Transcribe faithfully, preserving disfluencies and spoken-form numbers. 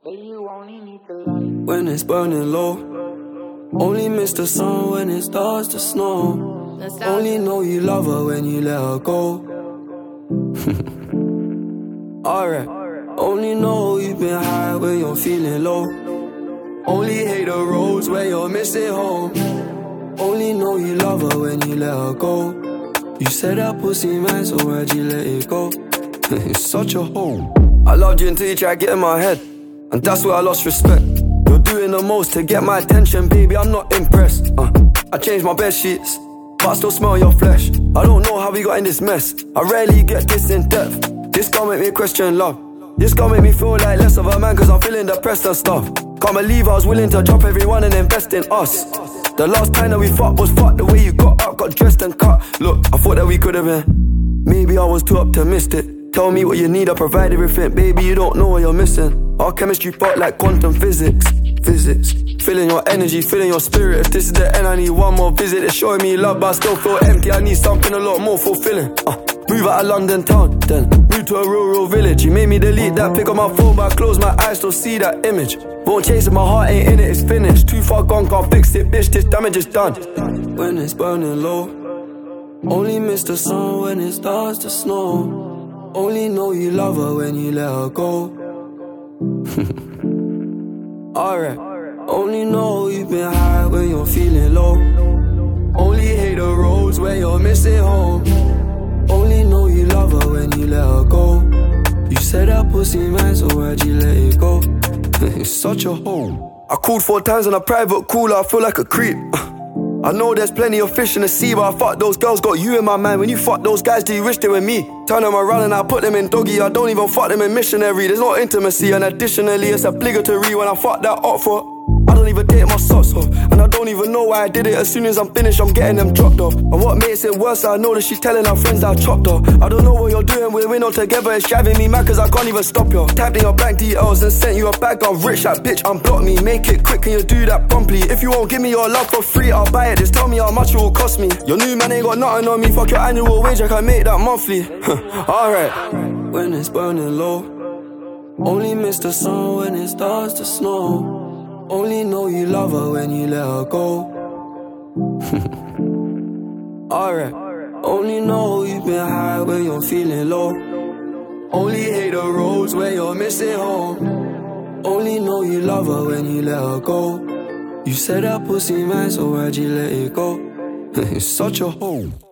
When it's burning low, only miss the sun when it starts to snow. Only know you love her when you let her go. Alright, only know you've been high when you're feeling low. Only hate the roads where you're missing home. Only know you love her when you let her go. You said that pussy man, so why'd you let it go? It's such a hole. I loved you until you tried to get in my head, and that's where I lost respect. You're doing the most to get my attention, baby, I'm not impressed. uh, I changed my bed sheets, but I still smell your flesh. I don't know how we got in this mess. I rarely get this in depth. This gon' make me question love. This gon' make me feel like less of a man, cause I'm feeling depressed and stuff. Can't believe I was willing to drop everyone and invest in us. The last time that we fucked was fucked. The way you got up, got dressed and cut. Look, I thought that we could've been. Maybe I was too optimistic. Tell me what you need, I provide everything. Baby, you don't know what you're missing. Our chemistry fought like quantum physics. Physics. Feeling your energy, feeling your spirit. If this is the end, I need one more visit. It's showing me love, but I still feel empty. I need something a lot more fulfilling. uh, Move out of London town, then move to a rural village. You made me delete that pic on my phone, but I close my eyes, still see that image. Won't chase it, my heart ain't in it, it's finished. Too far gone, can't fix it, bitch, this damage is done. When it's burning low, only miss the sun when it starts to snow. Only know you love her when you let her go. Alright, only know you've been high when you're feeling low. Only hate the roads where you're missing home. Only know you love her when you let her go. You said that pussy man, so why'd you let it go? It's such a hole. I called four times on a private call, I feel like a creep. I know there's plenty of fish in the sea, but I fuck those girls, got you in my mind. When you fuck those guys, do you wish they were me? Turn them around and I put them in doggy. I don't even fuck them in missionary. There's no intimacy, and additionally it's obligatory when I fuck that up for. I don't even date my socks off, and I don't even know why I did it. As soon as I'm finished, I'm getting them dropped off. And what makes it worse, I know that she's telling her friends that I chopped off. I don't know what you're doing, we're in all together. It's driving me mad cause I can't even stop you. Tapped in your bank details and sent you a bag. I'm rich, that bitch unblock me. Make it quick, can you do that promptly? If you won't give me your love for free, I'll buy it. Just tell me how much it will cost me. Your new man ain't got nothing on me. Fuck your annual wage, I can make that monthly. Alright. When it's burning low, only miss the sun when it starts to snow. Only know you love her when you let her go. Alright. Only know you've been high when you're feeling low. Only hate the roads where you're missing home. Only know you love her when you let her go. You said that pussy man, so why'd you let it go? It's such a hole.